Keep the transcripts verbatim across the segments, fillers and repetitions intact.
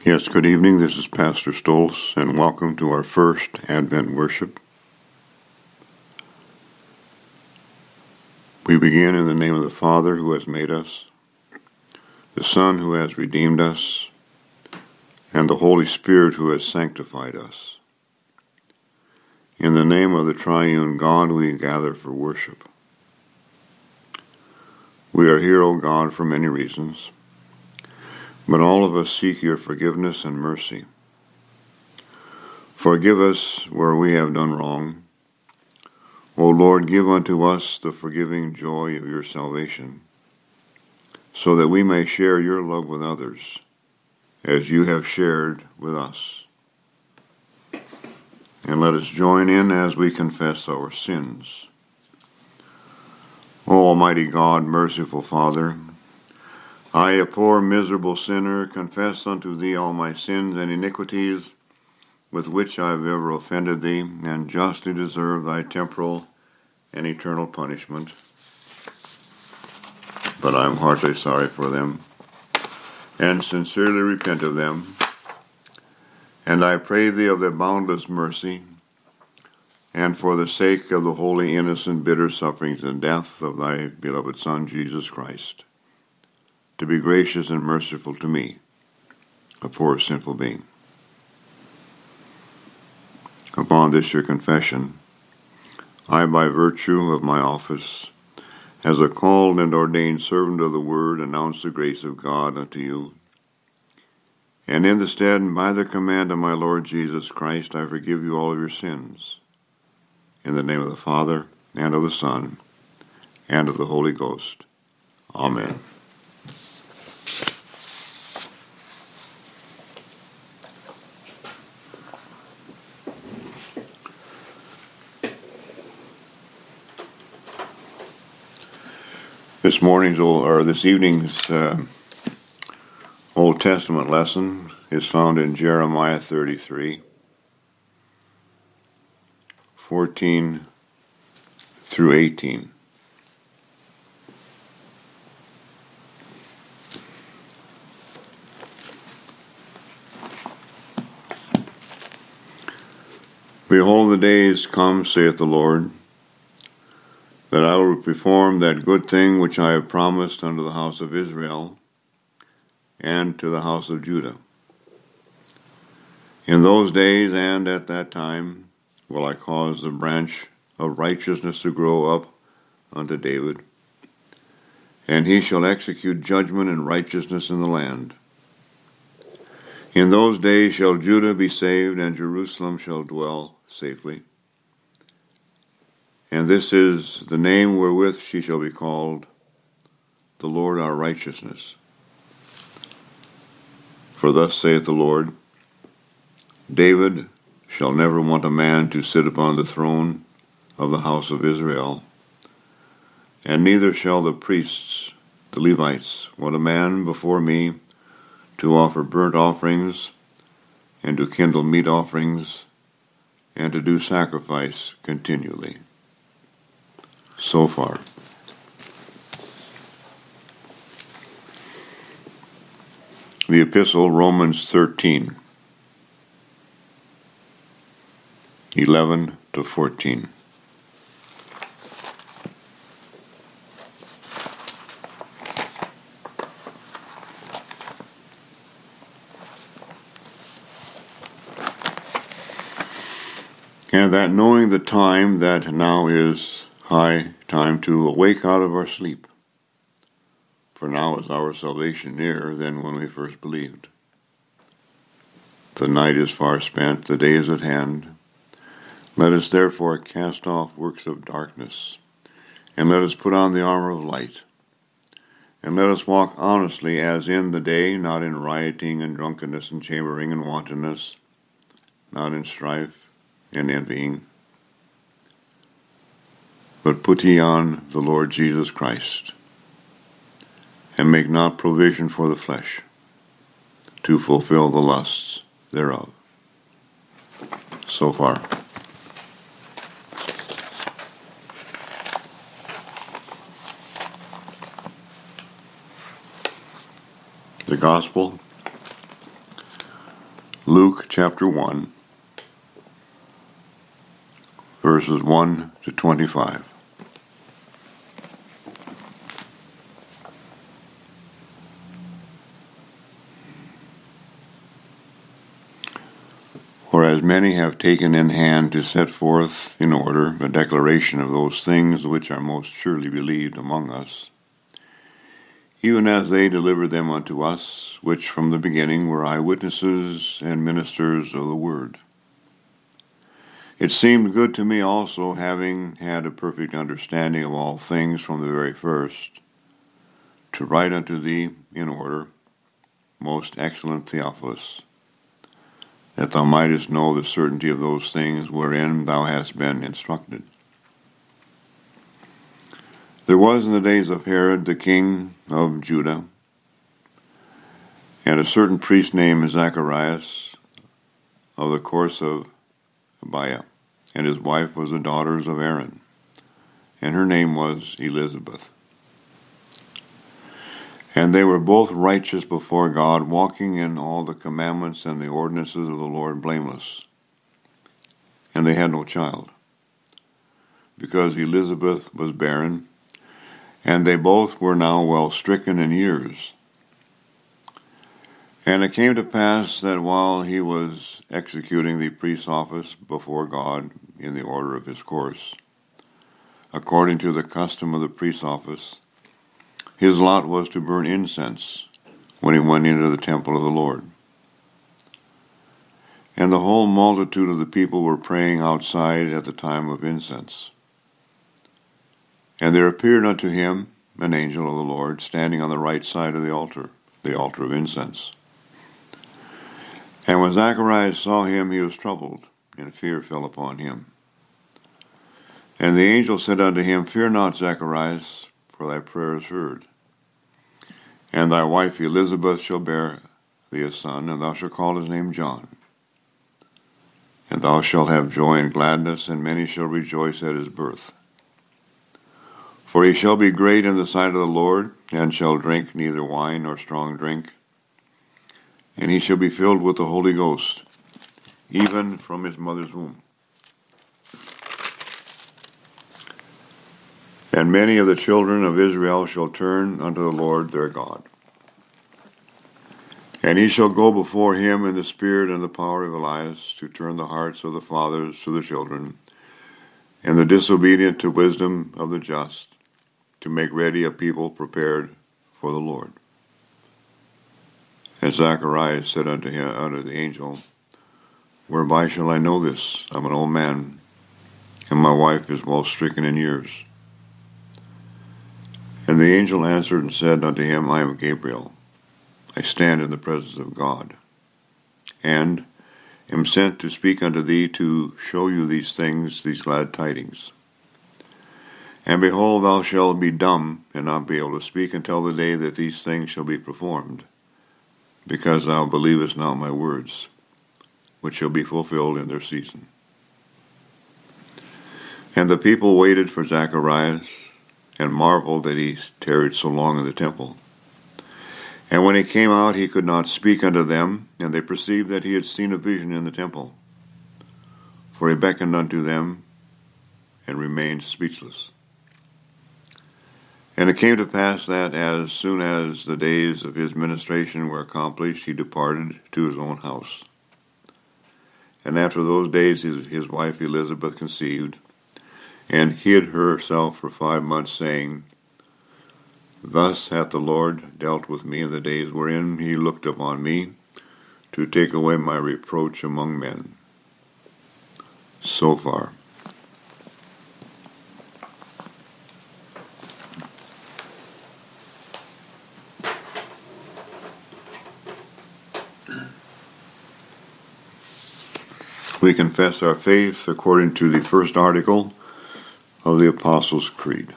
Yes, good evening. This is Pastor Stoltz, and welcome to our first Advent worship. We begin in the name of the Father who has made us, the Son who has redeemed us, and the Holy Spirit who has sanctified us. In the name of the triune God we gather for worship. We are here, O God, for many reasons. But all of us seek your forgiveness and mercy. Forgive us where we have done wrong. O Lord, give unto us the forgiving joy of your salvation, so that we may share your love with others, as you have shared with us. And let us join in as we confess our sins. O Almighty God, merciful Father, I, a poor, miserable sinner, confess unto thee all my sins and iniquities with which I have ever offended thee, and justly deserve thy temporal and eternal punishment. But I am heartily sorry for them, and sincerely repent of them. And I pray thee of thy boundless mercy, and for the sake of the holy, innocent, bitter sufferings and death of thy beloved Son, Jesus Christ, to be gracious and merciful to me, a poor sinful being. Upon this your confession, I, by virtue of my office, as a called and ordained servant of the Word, announce the grace of God unto you. And in the stead, and by the command of my Lord Jesus Christ, I forgive you all of your sins. In the name of the Father, and of the Son, and of the Holy Ghost. Amen. This morning's or this evening's uh, Old Testament lesson is found in Jeremiah thirty-three, fourteen through eighteen. Behold, the days come, saith the Lord, that I will perform that good thing which I have promised unto the house of Israel and to the house of Judah. In those days and at that time will I cause the branch of righteousness to grow up unto David, and he shall execute judgment and righteousness in the land. In those days shall Judah be saved, and Jerusalem shall dwell safely. And this is the name wherewith she shall be called, the Lord our righteousness. For thus saith the Lord, David shall never want a man to sit upon the throne of the house of Israel, and neither shall the priests, the Levites, want a man before me to offer burnt offerings, and to kindle meat offerings, and to do sacrifice continually. So far. The Epistle, Romans thirteen, eleven to fourteen. And that knowing the time that now is high time to awake out of our sleep. For now is our salvation nearer than when we first believed. The night is far spent, the day is at hand. Let us therefore cast off works of darkness, and let us put on the armor of light. And let us walk honestly as in the day, not in rioting and drunkenness and chambering and wantonness, not in strife and envying. But put ye on the Lord Jesus Christ, and make not provision for the flesh to fulfill the lusts thereof. So far. The Gospel chapter one, verses one to twenty-five. Whereas many have taken in hand to set forth in order a declaration of those things which are most surely believed among us, even as they delivered them unto us, which from the beginning were eyewitnesses and ministers of the word. It seemed good to me also, having had a perfect understanding of all things from the very first, to write unto thee in order, most excellent Theophilus, that thou mightest know the certainty of those things wherein thou hast been instructed. There was in the days of Herod the king of Judah, and a certain priest named Zacharias of the course of Abiah, and his wife was the daughter of Aaron, and her name was Elizabeth. And they were both righteous before God, walking in all the commandments and the ordinances of the Lord blameless. And they had no child, because Elizabeth was barren, and they both were now well stricken in years. And it came to pass that while he was executing the priest's office before God in the order of his course, according to the custom of the priest's office, his lot was to burn incense when he went into the temple of the Lord. And the whole multitude of the people were praying outside at the time of incense. And there appeared unto him an angel of the Lord, standing on the right side of the altar, the altar of incense. And when Zacharias saw him, he was troubled, and fear fell upon him. And the angel said unto him, Fear not, Zacharias, for thy prayer is heard. And thy wife Elizabeth shall bear thee a son, and thou shalt call his name John. And thou shalt have joy and gladness, and many shall rejoice at his birth. For he shall be great in the sight of the Lord, and shall drink neither wine nor strong drink. And he shall be filled with the Holy Ghost, even from his mother's womb. And many of the children of Israel shall turn unto the Lord their God. And he shall go before him in the spirit and the power of Elias, to turn the hearts of the fathers to the children, and the disobedient to wisdom of the just, to make ready a people prepared for the Lord. And Zacharias said unto him, unto the angel, Whereby shall I know this? I am an old man, and my wife is well stricken in years. And the angel answered and said unto him, I am Gabriel. I stand in the presence of God, and am sent to speak unto thee to show you these things, these glad tidings. And behold, thou shalt be dumb, and not be able to speak until the day that these things shall be performed, because thou believest not my words, which shall be fulfilled in their season. And the people waited for Zacharias, and marveled that he tarried so long in the temple. And when he came out, he could not speak unto them, and they perceived that he had seen a vision in the temple. For he beckoned unto them, and remained speechless. And it came to pass that as soon as the days of his ministration were accomplished, he departed to his own house. And after those days his, his wife Elizabeth conceived, and hid herself for five months, saying, Thus hath the Lord dealt with me in the days wherein he looked upon me, to take away my reproach among men. So far. We confess our faith according to the first article of the Apostles' Creed.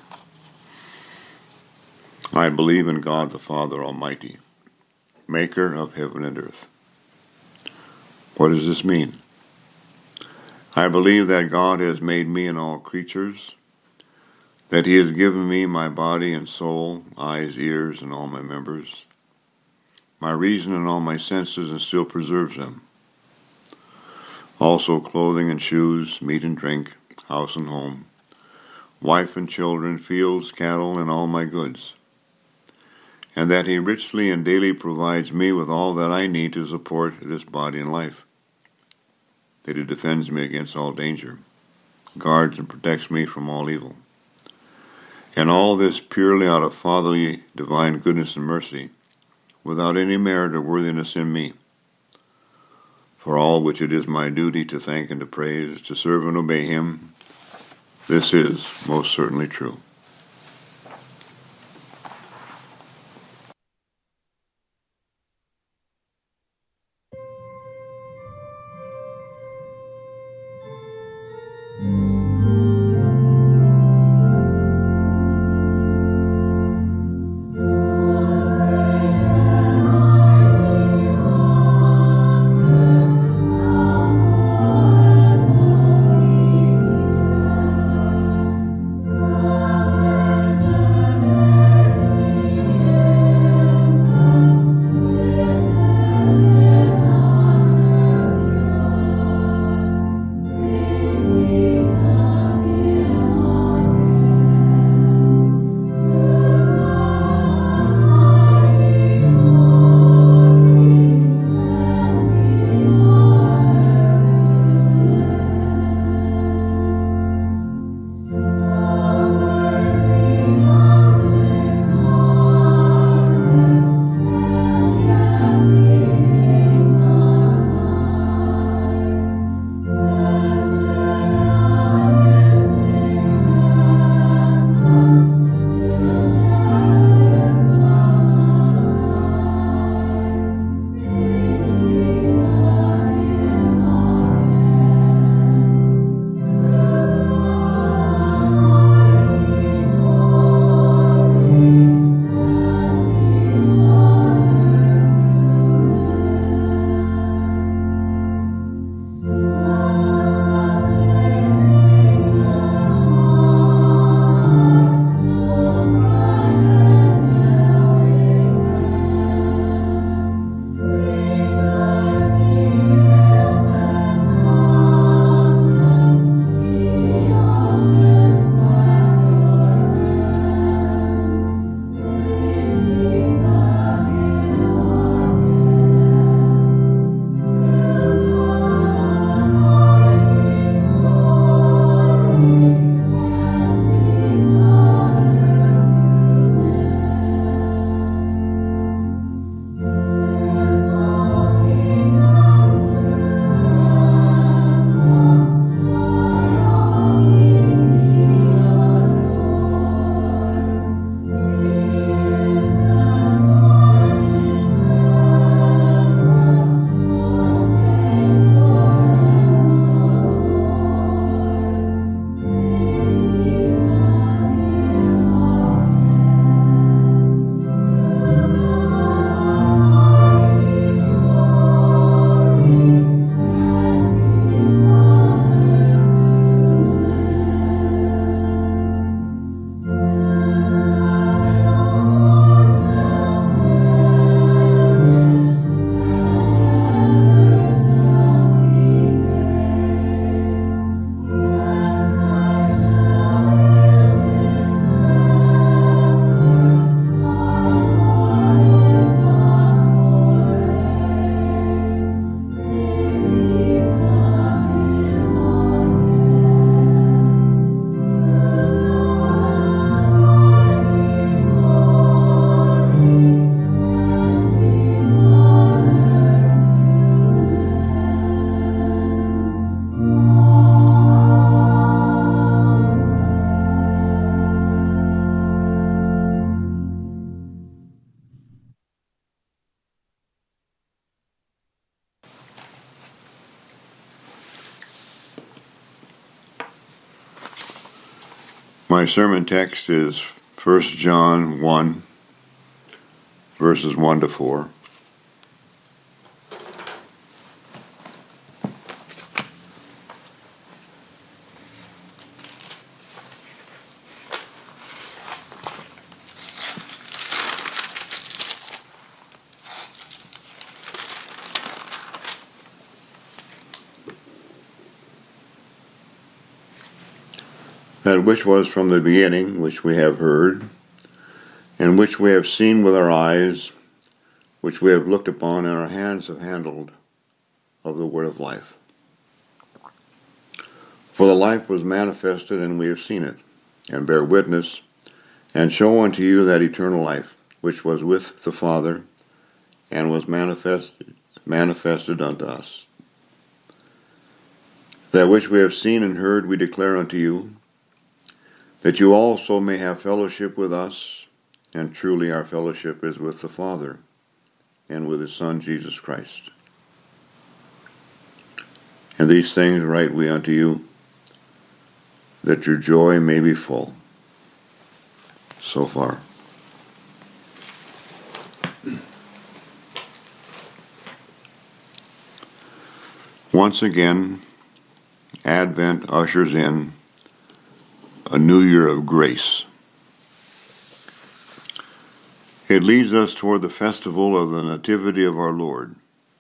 I believe in God the Father Almighty, maker of heaven and earth. What does this mean? I believe that God has made me and all creatures, that he has given me my body and soul, eyes, ears, and all my members, my reason and all my senses, and still preserves them. also clothing and shoes, meat and drink, house and home, wife and children, fields, cattle, and all my goods, and that he richly and daily provides me with all that I need to support this body and life, that he defends me against all danger, guards and protects me from all evil. And all this purely out of fatherly divine goodness and mercy, without any merit or worthiness in me. For all which it is my duty to thank and to praise, to serve and obey him, this is most certainly true. My sermon text is First John one, verses one to four. that which was from the beginning, which we have heard, and which we have seen with our eyes, which we have looked upon and our hands have handled, of the word of life. For the life was manifested, and we have seen it, and bear witness, and show unto you that eternal life, which was with the Father, and was manifested, manifested unto us. That which we have seen and heard we declare unto you, that you also may have fellowship with us, and truly our fellowship is with the Father, and with his Son Jesus Christ. And these things write we unto you, that your joy may be full. So far. Once again, Advent ushers in a new year of grace. It leads us toward the festival of the Nativity of our Lord.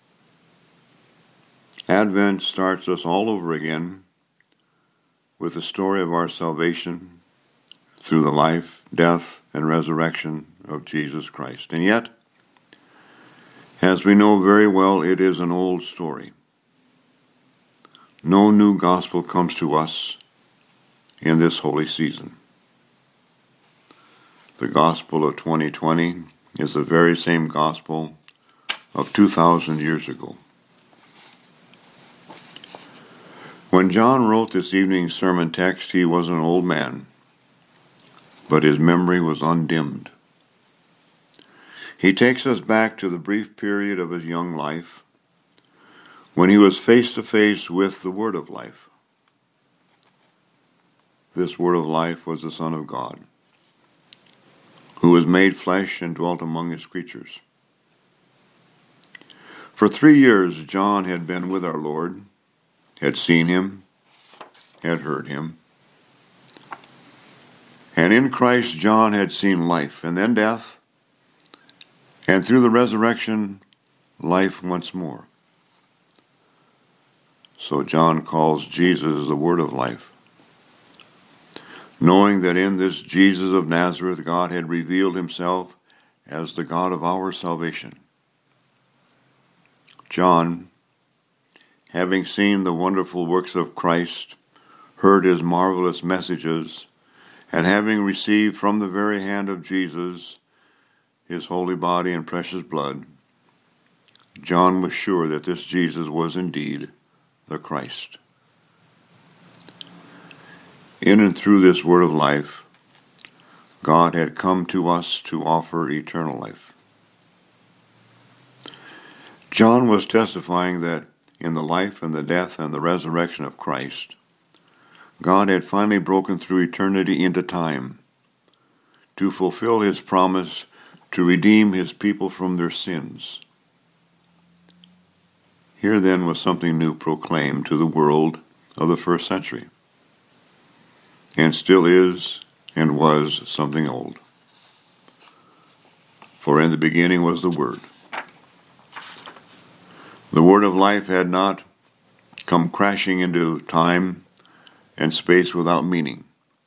Advent starts us all over again with the story of our salvation through the life, death, and resurrection of Jesus Christ. And yet, as we know very well, it is an old story. No new gospel comes to us in this holy season. The gospel of twenty twenty is the very same gospel of two thousand years ago. When John wrote this evening's sermon text, he was an old man, but his memory was undimmed. He takes us back to the brief period of his young life when he was face to face with the Word of Life. This Word of Life was the Son of God, who was made flesh and dwelt among his creatures. For three years, John had been with our Lord, had seen him, had heard him. And in Christ, John had seen life, and then death, and through the resurrection, life once more. So John calls Jesus the Word of Life, knowing that in this Jesus of Nazareth, God had revealed himself as the God of our salvation. John, having seen the wonderful works of Christ, heard his marvelous messages, and having received from the very hand of Jesus his holy body and precious blood, John was sure that this Jesus was indeed the Christ. In and through this word of life, God had come to us to offer eternal life. John was testifying that in the life and the death and the resurrection of Christ, God had finally broken through eternity into time to fulfill his promise to redeem his people from their sins. Here then was something new proclaimed to the world of the first century, and still is and was something old. For in the beginning was the Word. The Word of life had not come crashing into time and space without meaning.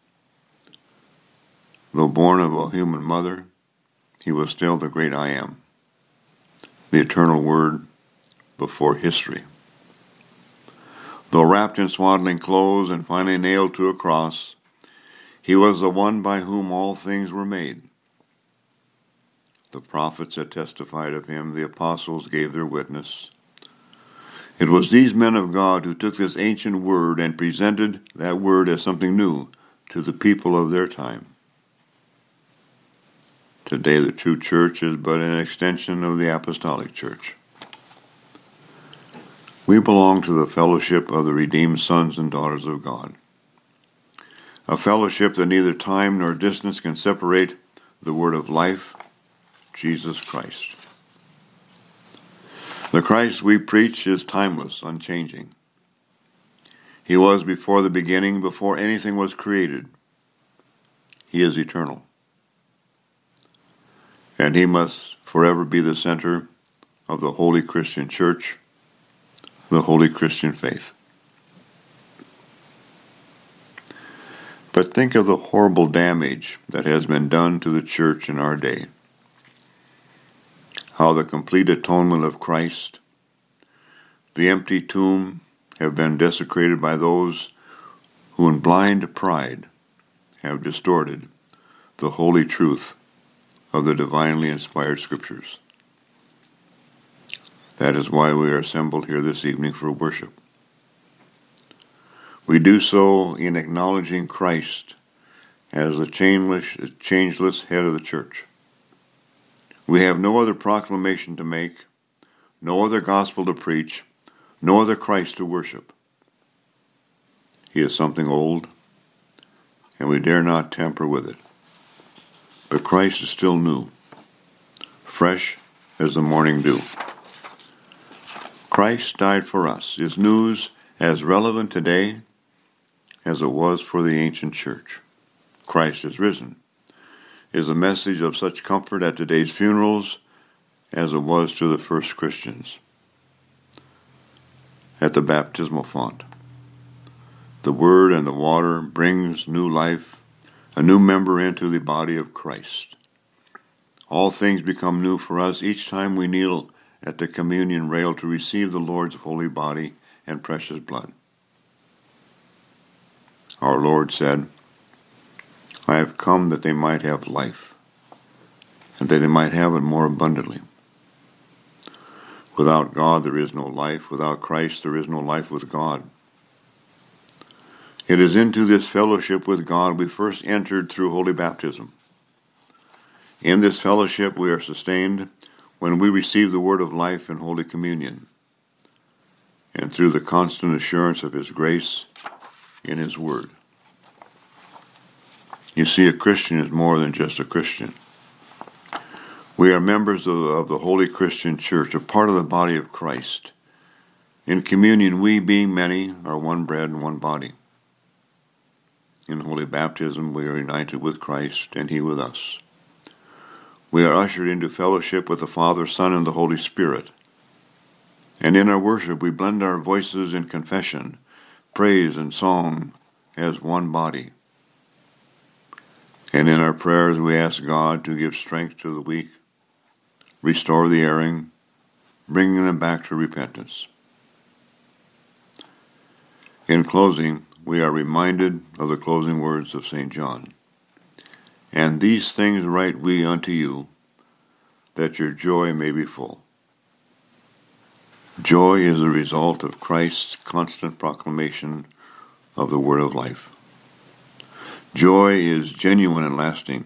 Though born of a human mother, he was still the great I Am, the eternal Word before history. Though wrapped in swaddling clothes and finally nailed to a cross, he was the one by whom all things were made. The prophets had testified of him, the apostles gave their witness. It was these men of God who took this ancient word and presented that word as something new to the people of their time. Today the true church is but an extension of the apostolic church. We belong to the fellowship of the redeemed sons and daughters of God, a fellowship that neither time nor distance can separate the word of life, Jesus Christ. The Christ we preach is timeless, unchanging. He was before the beginning, before anything was created. He is eternal. And he must forever be the center of the Holy Christian Church, the Holy Christian faith. But think of the horrible damage that has been done to the church in our day. How the complete atonement of Christ, the empty tomb, have been desecrated by those who in blind pride have distorted the holy truth of the divinely inspired Scriptures. That is why we are assembled here this evening for worship. We do so in acknowledging Christ as the changeless, changeless head of the church. We have no other proclamation to make, no other gospel to preach, no other Christ to worship. He is something old, and we dare not tamper with it. But Christ is still new, fresh as the morning dew. Christ died for us is news as relevant today as it was for the ancient church. Christ is risen is a message of such comfort at today's funerals as it was to the first Christians at the baptismal font. The word and the water brings new life, a new member into the body of Christ. All things become new for us each time we kneel at the communion rail to receive the Lord's holy body and precious blood. Our Lord said, I have come that they might have life, and that they might have it more abundantly. Without God there is no life. Without Christ there is no life with God. It is into this fellowship with God we first entered through holy baptism. In this fellowship we are sustained when we receive the word of life in Holy Communion, and through the constant assurance of His grace in His Word. You see, a Christian is more than just a Christian. We are members of, of the Holy Christian Church, a part of the body of Christ. In communion, we, being many, are one bread and one body. In holy baptism, we are united with Christ, and He with us. We are ushered into fellowship with the Father, Son, and the Holy Spirit. And in our worship, we blend our voices in confession, praise, and song as one body. And in our prayers, we ask God to give strength to the weak, restore the erring, bringing them back to repentance. In closing, we are reminded of the closing words of Saint John. And these things write we unto you, that your joy may be full. Joy is the result of Christ's constant proclamation of the word of life. Joy is genuine and lasting.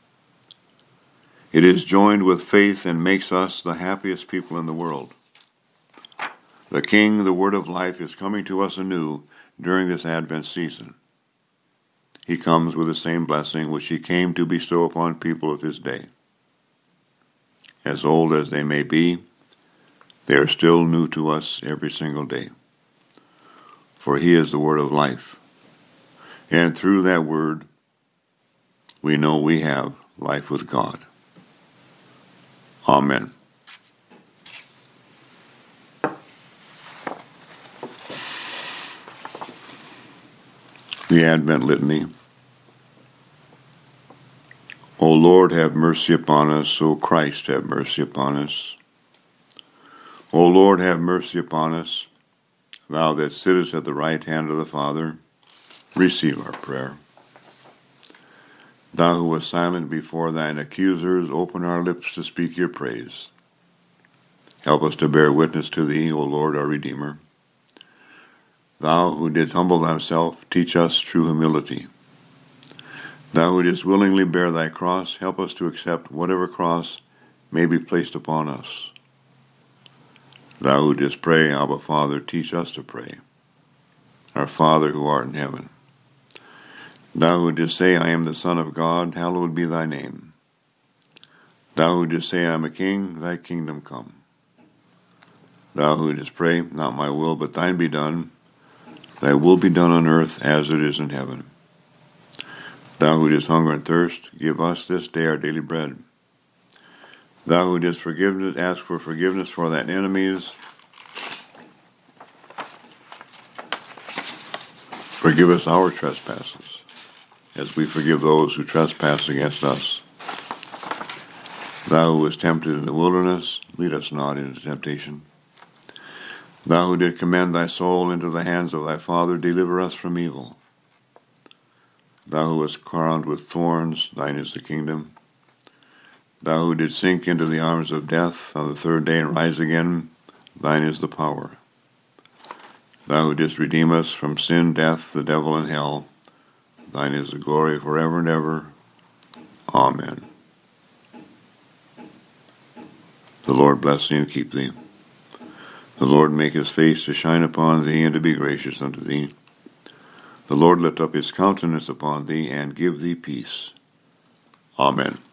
It is joined with faith and makes us the happiest people in the world. The King, the Word of Life, is coming to us anew during this Advent season. He comes with the same blessing which He came to bestow upon people of His day. As old as they may be, they are still new to us every single day. For He is the Word of life. And through that Word, we know we have life with God. Amen. The Advent Litany. O Lord, have mercy upon us. O Christ, have mercy upon us. O Lord, have mercy upon us. Thou that sittest at the right hand of the Father, receive our prayer. Thou who wast silent before thine accusers, open our lips to speak your praise. Help us to bear witness to thee, O Lord, our Redeemer. Thou who didst humble thyself, teach us true humility. Thou who didst willingly bear thy cross, help us to accept whatever cross may be placed upon us. Thou who didst pray, Abba, Father, teach us to pray. Our Father who art in heaven. Thou who didst say, I am the Son of God, hallowed be thy name. Thou who didst say, I am a king, thy kingdom come. Thou who didst pray, not my will, but thine be done, thy will be done on earth as it is in heaven. Thou who didst hunger and thirst, give us this day our daily bread. Thou who didst forgiveness, ask for forgiveness for thine enemies, forgive us our trespasses, as we forgive those who trespass against us. Thou who was tempted in the wilderness, lead us not into temptation. Thou who did commend thy soul into the hands of thy Father, deliver us from evil. Thou who wast crowned with thorns, thine is the kingdom. Thou who did sink into the arms of death on the third day and rise again, thine is the power. Thou who didst redeem us from sin, death, the devil, and hell, thine is the glory forever and ever. Amen. The Lord bless thee and keep thee. The Lord make his face to shine upon thee and to be gracious unto thee. The Lord lift up his countenance upon thee and give thee peace. Amen.